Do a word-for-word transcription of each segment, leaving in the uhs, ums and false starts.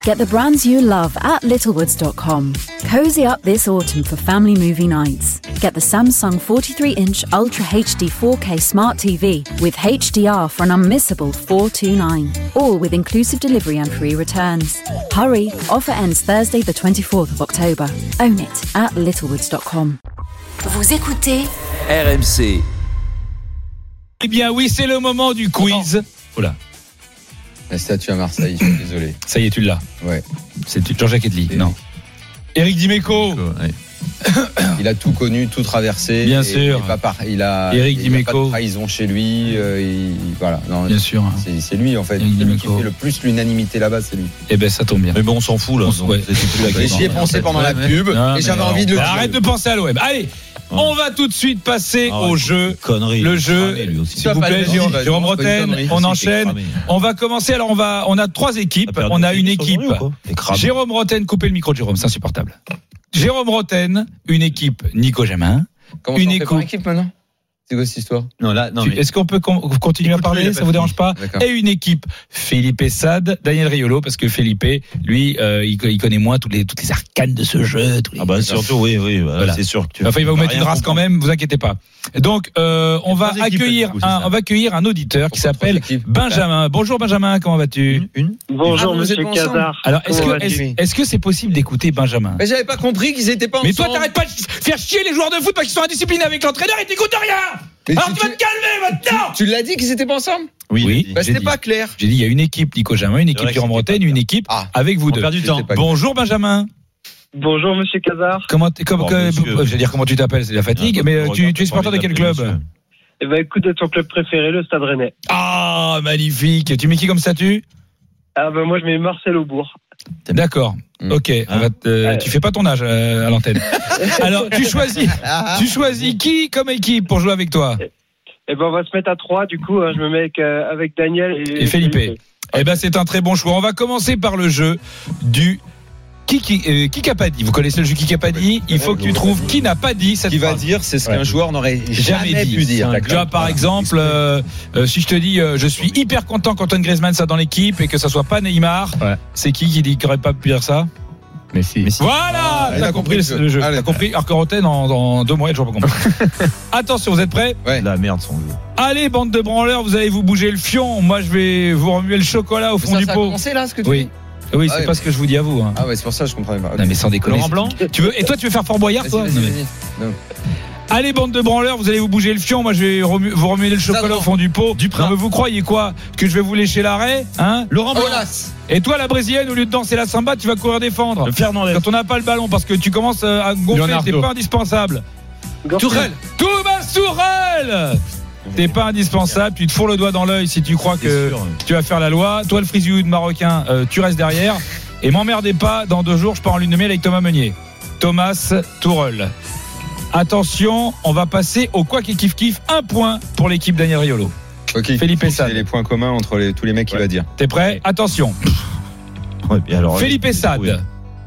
Get the brands you love at littlewoods dot com. Cozy up this autumn for family movie nights. Get the Samsung forty-three inch Ultra H D four K Smart T V with H D R for an unmissable four hundred twenty-nine dollars. All with inclusive delivery and free returns. Hurry, offer ends Thursday the twenty-fourth of October. Own it at littlewoods dot com. Vous écoutez R M C. Eh bien oui, c'est le moment du quiz. Oh là. La statue à Marseille, je suis désolé. Ça y est, tu l'as. Ouais. C'est Jean-Jacques Edli. Non. Éric Dimeco. Ouais. Il a tout connu, tout traversé. Bien et, sûr. Et pas par, il a. Éric il n'y a pas Dimeco. de trahison chez lui. Euh, il, voilà. Non, Bien sûr. C'est, c'est lui en fait. Éric Celui qui Dimeco. fait le plus l'unanimité là-bas, c'est lui. Eh ben ça tombe bien. Mais bon, on s'en fout là. On, ouais. Et j'y ai pensé pendant la pub Non, et j'avais envie de le. Arrête de penser à l'O M. Allez. On va tout de suite passer ah, au jeu. Connerie. Le jeu, aussi. s'il vous plaît, Jérôme, Jérôme Roten, on enchaîne. On va commencer. Alors, on va, on a trois équipes. On a une équipe. Jérôme Roten, coupez le micro de Jérôme, c'est insupportable. Jérôme Roten, une équipe Nico Jamin. Comment une on fait par équipe maintenant? C'est quoi cette histoire? Non, là, non. Tu, Mais... Est-ce qu'on peut con- continuer à parler? Ça vous dérange pas? D'accord. Et une équipe Philippe Sade, Daniel Riolo, parce que Philippe, lui, euh, il, il connaît moins toutes les, toutes les arcanes de ce jeu. Tous les... Ah bah surtout, oui, oui, bah, Voilà. c'est sûr que tu. Enfin, il va vous mettre une race quand même, vous inquiétez pas. Donc, euh, on va trois équipes, accueillir du coup, un, ça. on va accueillir un auditeur qui Pourquoi s'appelle trois équipes? Benjamin. Bonjour Benjamin, comment vas-tu? Une, une Bonjour Ah, vous Monsieur êtes pas ensemble Cazard. Alors, est-ce Comment que, vas-tu est-ce, est-ce que c'est possible d'écouter Benjamin? Mais j'avais pas compris qu'ils étaient pas Mais ensemble. toi, t'arrêtes pas de faire chier les joueurs de foot parce qu'ils sont indisciplinés avec l'entraîneur et t'écoutes rien! Mais Alors tu- tu vas tu- te calmer maintenant! Tu l'as dit qu'ils étaient pas ensemble? Oui, oui. Bah j'ai c'était dit. pas clair. J'ai dit, il y a une équipe Nico Jamin, une équipe vrai que Jérôme c'était Roten, pas une clair. équipe Ah. avec vous On deux. perd du temps. C'était pas Bonjour Benjamin. Bonjour Monsieur Cazard. Comment, t'es- comme, Bon, que- monsieur. je vais dire comment tu t'appelles, c'est la fatigue, Ah, mais je euh, tu, regarde tu es pas supporter de les quel appels, club? monsieur. Eh ben écoute, de ton club préféré, le Stade Rennais. Ah, magnifique. Tu mets qui comme statut? Ah ben moi je mets Marcel Aubourg. D'accord. Mm. Ok. On va te- Ouais. Tu fais pas ton âge euh, à l'antenne. Alors, tu choisis, tu choisis qui comme équipe pour jouer avec toi? Eh ben on va se mettre à trois. Du coup, hein, je me mets avec, euh, avec Daniel et, Et Felipe. Eh ben, c'est un très bon choix. On va commencer par le jeu du qui qui euh, qui n'a pas dit. Vous connaissez le jeu qui n'a pas dit? Il faut que tu trouves qui n'a pas dit cette Qui va phrase. dire, c'est ce Ouais. qu'un joueur n'aurait jamais, Jamais dit. pu dire. Tu vois, par exemple, euh, euh, si je te dis, euh, je suis hyper content qu'Antoine Griezmann soit dans l'équipe et que ça soit pas Neymar, Ouais. c'est qui qui dit qu'il aurait pas pu dire ça? Messi. Messi. Voilà, il t'as a compris compris le, le le jeu. jeu. Allez. T'as compris. Alors que Roten, en, en deux mois, il a toujours pas compris. Attention, vous êtes prêts? Ouais. La merde, son jeu. Allez, bande de branleurs, vous allez vous bouger le fion. Moi, je vais vous remuer le chocolat au fond Ça, du ça a pot. commencé là, ce que tu Oui. dis? Oui, Ah c'est ouais. pas ce que je vous dis à vous. Hein. Ah ouais, c'est pour ça que je comprenais pas. Non, mais sans déconner. Laurent Blanc. Tu veux, et toi, tu veux faire Fort Boyard, Vas-y, toi? vas-y, Non, mais- vas-y. Non. Allez, bande de branleurs, vous allez vous bouger le fion. Moi, je vais remu- vous remuer le chocolat Zadran. au fond du pot. Duprat. Non, mais vous croyez quoi? Que je vais vous lécher l'arrêt? Hein? Laurent Blanc. Olas. Et toi, la brésilienne, au lieu de danser la samba, tu vas courir défendre. Fernandez. Quand on n'a pas le ballon, parce que tu commences euh, à gonfler, Leonardo. t'es pas indispensable. Gortel. Tourelle. Thomas Tourelle. T'es pas indispensable, tu te fourres le doigt dans l'œil si tu crois que sûr. tu vas faire la loi. Toi, le frisou marocain, euh, tu restes derrière. Et m'emmerdez pas, dans deux jours, je pars en lune de miel avec Thomas Meunier. Thomas Tourelle. Attention, on va passer au quoi qu'il kiffe kiffe. Un point pour l'équipe Daniel Riolo. Ok. Felipe C'est Sade. les points communs entre les- tous les mecs qu'il Ouais. va dire. T'es prêt? Attention. Ouais, et alors, Felipe oui. Sade.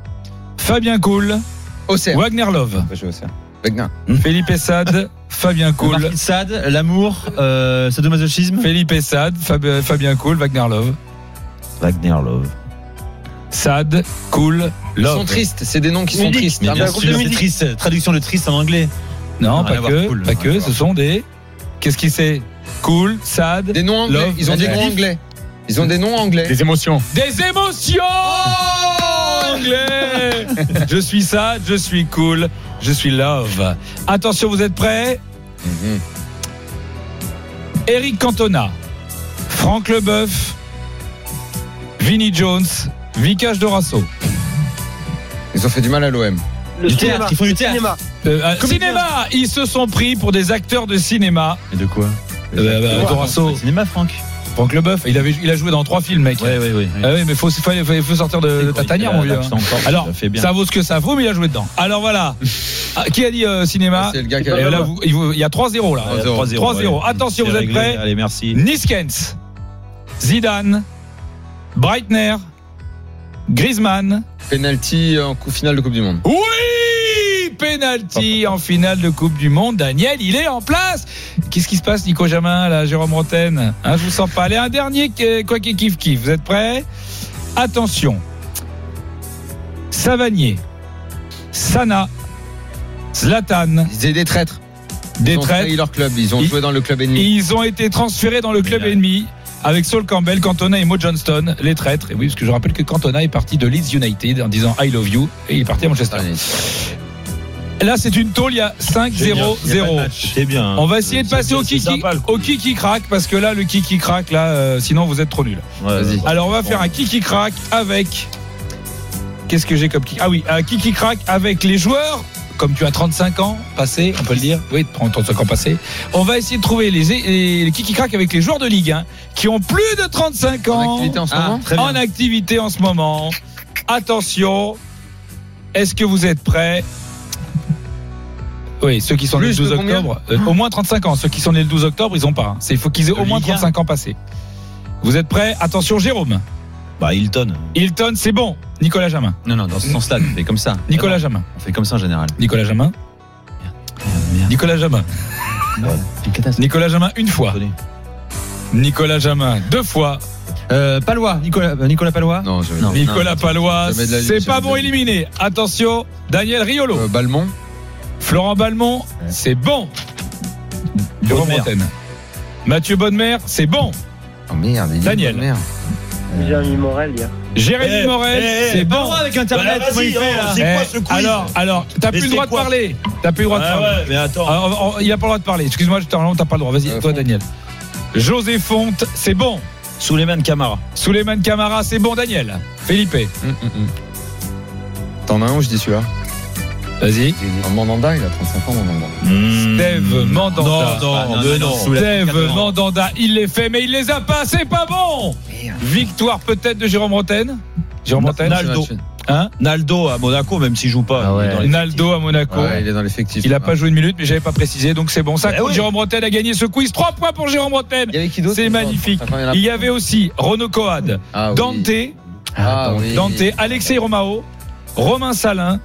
Fabien Cool. Auxerre. Wagner Love. Je vais Auxerre. Wagner. Felipe Sade. Fabien Cool. Marquis de Sade, l'amour, euh, sadomasochisme. Felipe Sade. Fab- Fabien Cool. Wagner Love. Wagner Love. Sade. Cool. Ils sont Love. tristes, c'est des noms qui sont Midi. tristes. Mais Ah, bien bah, groupe sûr, de c'est midi. triste. Traduction de triste en anglais. Non, Rien pas à voir, que. cool. Pas Rien que. à Ce voir. sont des. Qu'est-ce qui c'est? Cool. Sad. Des noms anglais. Love. Ils ont des noms Adjectif. anglais. Ils ont des noms anglais. Des émotions. Des émotions anglais. Je suis sad, je suis cool, je suis love. Attention, vous êtes prêts? Mhm. Eric Cantona, Franck Leboeuf, Vinnie Jones, Vikash Dorasso. Ils ont fait du mal à l'O M. Le Du cinéma. théâtre, ils font du Le théâtre. cinéma. Euh, euh, Comédien. cinéma, ils se sont pris pour des acteurs de cinéma. Et de quoi Euh, bah, Dorasso, Cinéma, Franck. Franck Leboeuf, il, avait, il a joué dans trois films, mec. Ouais, ouais, ouais. Ah oui, mais faut, faut, faut, faut sortir de, de ta tanière, mon vieux. hein. Alors, ça vaut ce que ça vaut, mais il a joué dedans. Alors voilà. Ah, qui a dit euh, cinéma? C'est le gars qui Et a. là, vous- il vous- il y a trois zéro là. trois zéro. trois zéro. Attention, vous êtes prêts? Allez, merci. Niskens, Zidane, Breitner, Griezmann. Penalty en coup finale de Coupe du Monde. Oui! Penalty en finale de Coupe du Monde. Daniel, il est en place. Qu'est-ce qui se passe, Nico Jamin, là, Jérôme Roten? Hein, je vous sens pas. Allez, un dernier, quoi qu'il kiffe kiffe. Vous êtes prêts? Attention. Savanier, Sana, Zlatan, Ils étaient des traîtres. des Ils ont traîtres. trahi leur club. Ils ont Ils- joué dans le club Et ennemi. ils ont été transférés dans le club Mais là- ennemi avec Saul Campbell, Cantona et Mo Johnston, les traîtres. Et oui, parce que je rappelle que Cantona est parti de Leeds United en disant I love you et il est parti à Manchester. Là, c'est une tôle, il y a cinq zéro zéro. C'était bien. On va essayer de C'est- passer au c'est kiki, sympa, le coup. au kiki crack parce que là, le kiki crack, là, euh, sinon vous êtes trop nuls. Ouais, Vas-y. ouais. Alors, on va faire un kiki crack avec. Qu'est-ce que j'ai comme kiki? Ah oui, un kiki crack avec les joueurs. Comme tu as trente-cinq ans passés, on peut le dire. Oui, trente-cinq ans passés. On va essayer de trouver les, les, les kiki crack avec les joueurs de Ligue un qui ont plus de trente-cinq En ans. activité en ce Ah, moment. très bien. En activité en ce moment. Attention. Est-ce que vous êtes prêts? Oui, ceux qui sont nés le Plus de douze combien octobre, euh, au moins trente-cinq ans. Ceux qui sont nés le douze octobre, ils ont pas. hein. C'est, il faut qu'ils aient au moins Ligue un. trente-cinq ans passés. Vous êtes prêts? Attention, Jérôme. Bah, Hilton. Hilton, c'est bon. Nicolas Jamin. Non, non, dans ce sens-là, on fait comme ça. Nicolas Ah non, Jamin. On fait comme ça en général. Nicolas Jamin. Merde. Nicolas Jamin. C'est une catastrophe. Nicolas Jamin, une fois. Attendez. Nicolas Jamin, deux fois. Euh, Palois, Nicolas, euh, Nicolas Palois. Non, je Non. Nicolas Palois, Jamais de la vie, c'est jamais pas de bon, la vie. éliminé. Attention, Daniel Riolo. Euh, Balmont. Florent Balmont, c'est bon. Jérôme Bonnemer. Bretagne. Mathieu Bonnemer, c'est bon. Oh merde. il dit Daniel. Merde. Jérémy Morel, hier. Jérémy Eh, Morel, eh, c'est eh, bon. Palois avec Internet, Bah, comment il vas-y, fait, là oh, c'est Eh, quoi ce quiz alors, alors, t'as Mais plus le c'est droit de quoi parler. T'as plus le droit de Ah parler. ouais, mais attends. Alors, on- il a pas le droit de parler. Excuse-moi, je t'en t'as pas le droit. Vas-y, Euh, toi, Fonte. Daniel. José Fonte, c'est bon. Souleymane Camara. Souleymane Camara, c'est bon. Daniel. Felipe, Hum, hum, hum. T'en as un où je dis celui-là? vas-y. Mandanda, il a trente-cinq ans, Mandanda. Steve Mandanda. Non, non, Ah, non, mais non, non. Steve Mandanda, il les fait, mais il les a pas. C'est pas bon. Victoire peut-être de Jérôme Roten. Jérôme Na- Roten. Naldo. Hein? Naldo à Monaco, même s'il joue pas. Ah ouais. il est dans les- Naldo à Monaco. Ouais, il est dans l'effectif. Il a pas joué une minute, mais j'avais pas précisé, donc c'est bon. Ça Eh compte. oui. Jérôme Roten a gagné ce quiz. Trois points pour Jérôme Roten. Il y avait qui d'autre? C'est magnifique. Enfin, il y en a- Il y avait aussi Renaud Coad, Ah oui. Dante, Ah oui. Dante, Alexei Romao, Romain Salin,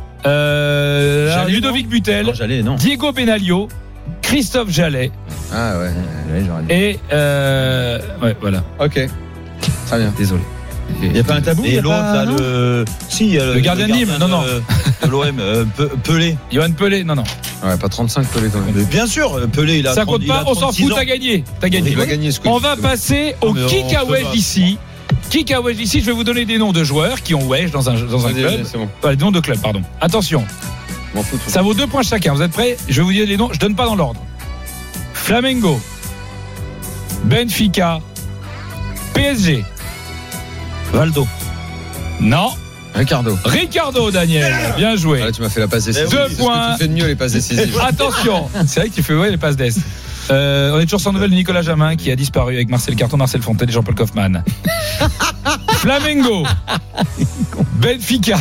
euh, Jallet, Ludovic Butel, Non, j'allais, non. Diego Benaglio, Christophe Jallet Ah ouais. Ouais, j'aurais dit. et euh, ouais, voilà. Ok. Très bien. Désolé. Il n'y a pas un tabou. Et il y a l'autre, pas- là, non le. Si, il y a Le gardien de Nîmes, non, non. De, de l'O M, euh, Pe- Pelé. Johan Pelé, non non. Ouais, pas trente-cinq Pelé quand même. Mais bien sûr, euh, Pelé, il a Ça trente, compte il a pas, on s'en trente-six fout, ans. t'as gagné, t'as gagné. Il va gagner ce quiz. On va passer au Ah, mais on kick à se wedge bat. ici. Kick à wedge ici, je vais vous donner des noms de joueurs qui ont wedge dans un dans un Vas-y, club. vas-y, c'est bon. Voilà, des noms de clubs, pardon. Attention. M'en fous. tout. Ça vaut deux points chacun. Vous êtes prêts? Je vais vous dire les noms. Je donne pas dans l'ordre. Flamengo, Benfica, P S G. Valdo. Non. Ricardo. Ricardo, Daniel. Bien joué. Ah, là, tu m'as fait la passe décisive. Deux C'est ce que points. tu fais de mieux, les passes décisives. Attention. C'est vrai que tu fais ouais, les passes d'Est. Euh, on est toujours sans nouvelles de Nicolas Jamin qui a disparu avec Marcel Carton, Marcel Fontaine et Jean-Paul Kaufmann. Flamengo, Benfica,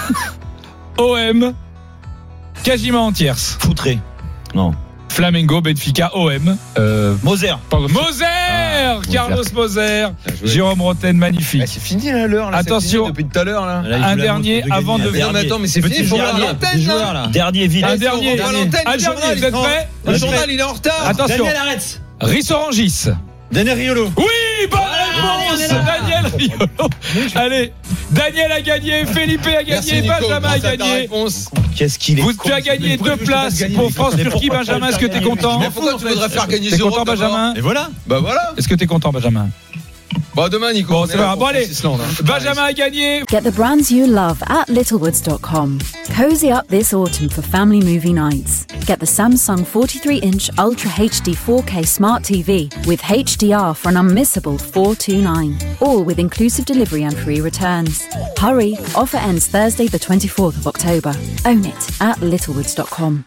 O M, Kajima Antiers. Foutré. Non. Flamengo, Benfica, O M. Euh, Moser. pardon, Moser, Carlos Moser, Bien joué. Jérôme Roten, magnifique. Ah, c'est fini là l'heure là. Attention. c'est fini depuis tout à l'heure là. Là, il Un joue la dernier montre de avant gagner. de- Un Non mais dernier. attends mais c'est Petit fini. Faut voir dernier, l'antenne petit là. joueur, là. Dernier vide. Un dernier, on voit l'antenne, un le dernier, journal, vous êtes il est prêts? Le Vous êtes journal prêts il est en retard. Attention, Daniel, arrête. Rissorangis. Daniel Riolo. Oui, bonne Daniel réponse, est là. Daniel Riolo. Allez, Daniel a gagné, Felipe a Merci gagné, Nico. Benjamin a Grâce à ta gagné. réponse. Qu'est-ce qu'il est Vous, con, tu as ce gagné mec. deux Pourquoi tu veux places gagner pour Mais France-Turquie. pourquoi Benjamin, tu est-ce que veux t'es gagner content? Mais pourquoi tu voudrais faire gagner T'es zéro content, Benjamin? Et voilà. Bah voilà. Est-ce que t'es content, Benjamin? Bon demain Nico. Bon, on c'est est pas là grave. pour Bon, allez. Francis Land, hein. Benjamin a gagné. Get the brands you love at littlewoods dot com. Cozy up this autumn for family movie nights. Get the Samsung forty-three inch Ultra H D four K Smart T V with H D R for an unmissable four two nine. All with inclusive delivery and free returns. Hurry, offer ends Thursday the twenty-fourth of October. Own it at littlewoods dot com.